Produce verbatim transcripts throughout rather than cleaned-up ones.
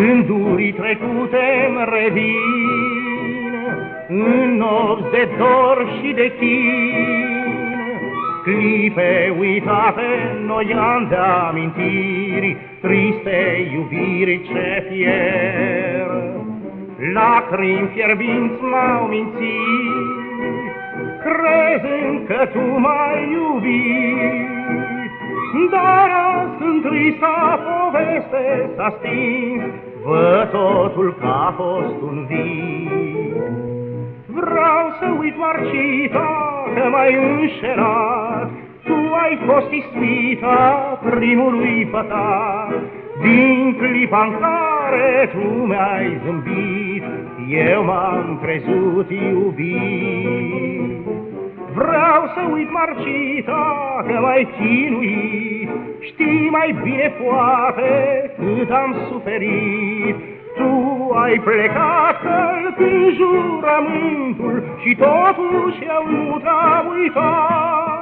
gânduri trecute-mi revin, în nopți de dor și de chin, clipe uitate, noian de amintiri, triste iubiri ce pierd. Lacrimi fierbinți m-au mințit, crezând că tu m-ai iubit, dar azi în trista poveste s-a stins, văd totul că a fost un vis. Vreau să uit, Marcita, că m-ai înșelat, tu ai fost ispita primului păcat. Din clipa în care tu mi-ai zâmbit, eu m-am crezut iubit. Vreau să uit, Marcita, că m-ai chinuit, știi mai bine poate cât am suferit. Tu ai plecat călcând jurământul și totuși eu nu te-am uitat.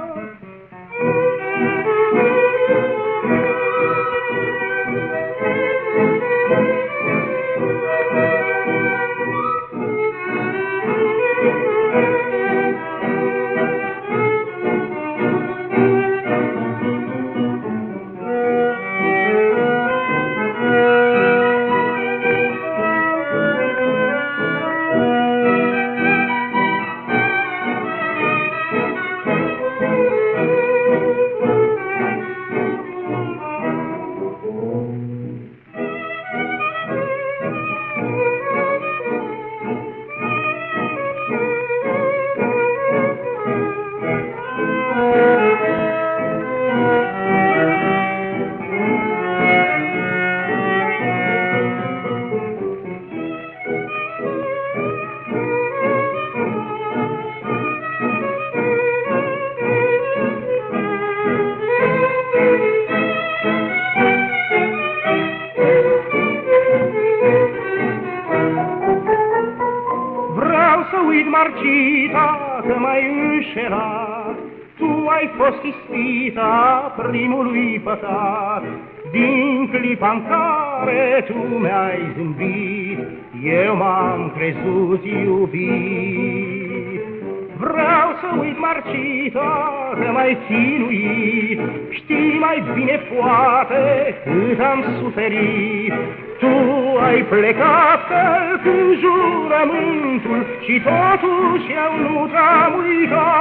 Marcita, că m-ai înșelat, tu ai fost ispita primului păcat. Din clipa în care tu mi-ai zâmbit, eu m-am crezut iubit. Vreau să uit, Marcita, că m-ai chinuit, știi mai bine poate cât am suferit. Tu ai plecat călcând jurământul și totuși eu nu te-am uitat.